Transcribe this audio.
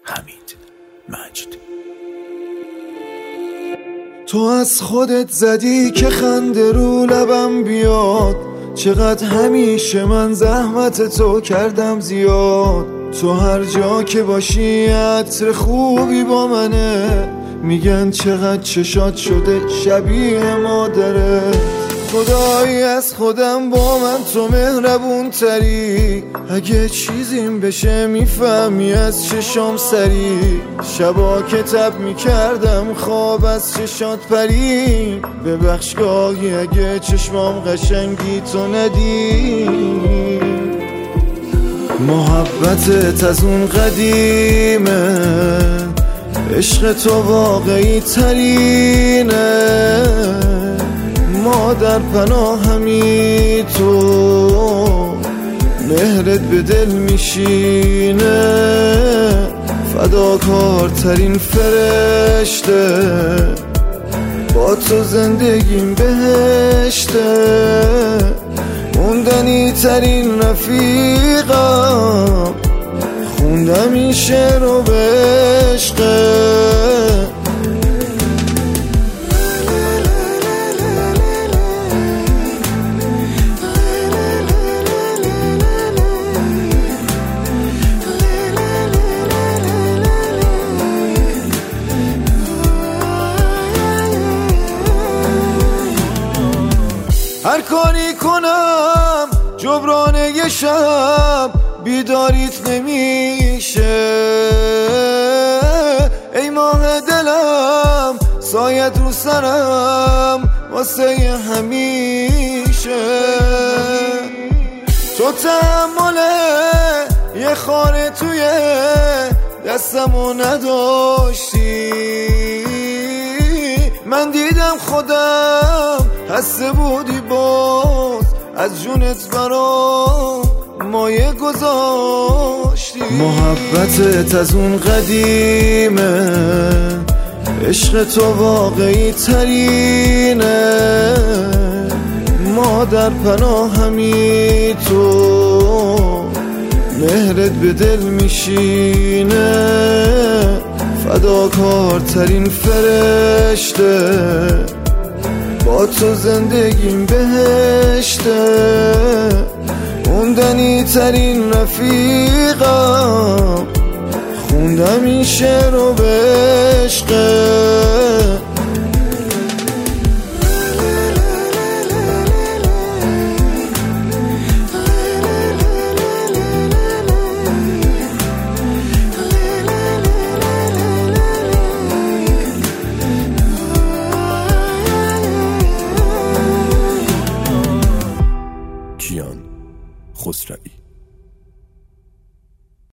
حمید مجد. تو از خودت زدی که خنده رو لبم بیاد، چقدر همیشه من زحمت تو کردم زیاد. تو هر جا که باشی عطر خوبی با منه، میگن چقدر چشات شده شبیه مادرت. خدایی از خودم با من تو مهربون تری، اگه چیزیم بشه میفهمی از چشام سری. شبا که تب میکردم خواب از چشات پری، ببخش گاهی اگه چشمام قشنگی تو ندی. محبتت از اون قدیمه، عشق تو واقعی ترینه. ما در پناهمی تو، مهرت به دل میشینه. فداکارترین فرشته، با تو زندگیم بهشته. موندنی ترین رفیقم، خوندم این شعر رو به عشقه. هر کاری کنم جبران یه شب بیداریت نمیشه. ای ماه دلم سایت رو سرم واسه همیشه. تو تحمل یه خانه توی دستمو نداشتی، من دیدم خودم هسته بودی باز از جونت برام مایه گذاشتی. محبتت از اون قدیمه، عشق تو واقعی ترینه. ما در پناهمی تو، مهرت به دل میشینه. فداکارترین فرشته، با تو زندگیم بهشته. موندنی ترین رفیقم، خوندم این شعر رو به عشقه. کیان خسروی.